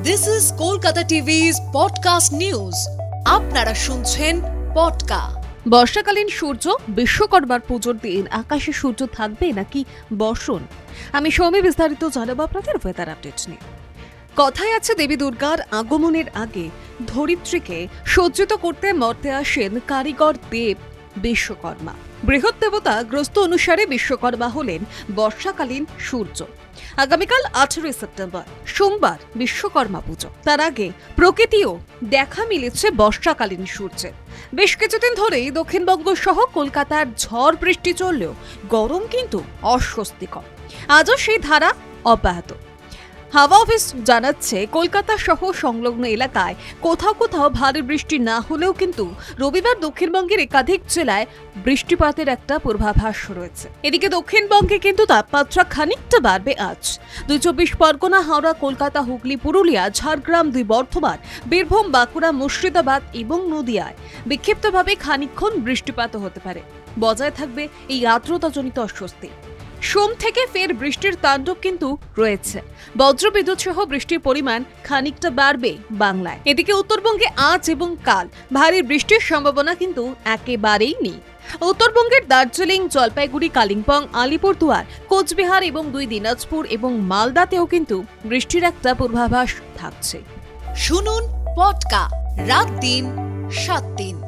This is Kolkata TV's podcast news. আপনারা শুনছেন পডকা। বর্ষাকালীন সূর্য বিশ্বকর্মার পুজোর দিন আকাশে সূর্য থাকবে নাকি বর্ষণ? আমি সৌমি বিস্তারিত জানাবো আপনাদের ওয়েদার আপডেট নিয়ে। কথায় আছে দেবী দুর্গার আগমনের আগে ধরিত্রীকে সজ্জিত করতে মর্তে আসেন কারিগর দেব বিশ্বকর্মা। বৃহৎ দেবতা গ্রস্ত অনুসারে বিশ্বকর্মা হলেন বর্ষাকালীন সূর্য। আগামীকাল 18 সেপ্টেম্বর সোমবার বিশ্বকর্মা পুজো। তার আগে প্রকৃতিও দেখা মিলেছে বর্ষাকালীন সূর্যে। বেশ কিছুদিন ধরেই দক্ষিণবঙ্গ সহ কলকাতার ঝড় বৃষ্টি চললেও গরম কিন্তু অস্বস্তিকর। আজও সেই ধারা অব্যাহত। হাওয়া অফিস জানাচ্ছে কলকাতা সহ সংলগ্ন এলাকায় কোথাও কোথাও ভারী বৃষ্টি না হলেও কিন্তু রবিবার দক্ষিণবঙ্গের একাধিক জেলায় বৃষ্টিপাতের একটা পূর্বাভাস রয়েছে। এদিকে দক্ষিণবঙ্গে কিন্তু তাপমাত্রা খানিকটা বাড়বে আজ। 24 পরগনা, হাওড়া, কলকাতা, হুগলি, পুরুলিয়া, ঝাড়গ্রাম, 2 বর্ধমান, বীরভূম, বাঁকুড়া, মুর্শিদাবাদ এবং নদিয়ায় বিক্ষিপ্তভাবে খানিকক্ষণ বৃষ্টিপাত হতে পারে। বজায় থাকবে এই আর্দ্রতাজনিত অস্বস্তি। সোম থেকে ফের বৃষ্টির তাণ্ডব কিন্তু রয়েছে। বজ্রবিদ্যুৎ সহ বৃষ্টির পরিমাণ খানিকটা বাড়বে বাংলায়। এদিকে উত্তরবঙ্গে আজ এবং কাল ভারী বৃষ্টির সম্ভাবনা কিন্তু একেবারেই নেই। উত্তরবঙ্গের দার্জিলিং, জলপাইগুড়ি, কালিম্পং, আলিপুরদুয়ার, কোচবিহার এবং 2 দিনাজপুর এবং মালদাতেও কিন্তু বৃষ্টির একটা পূর্বাভাস থাকছে। শুনুন পডকা, রাত দিন 7 দিন।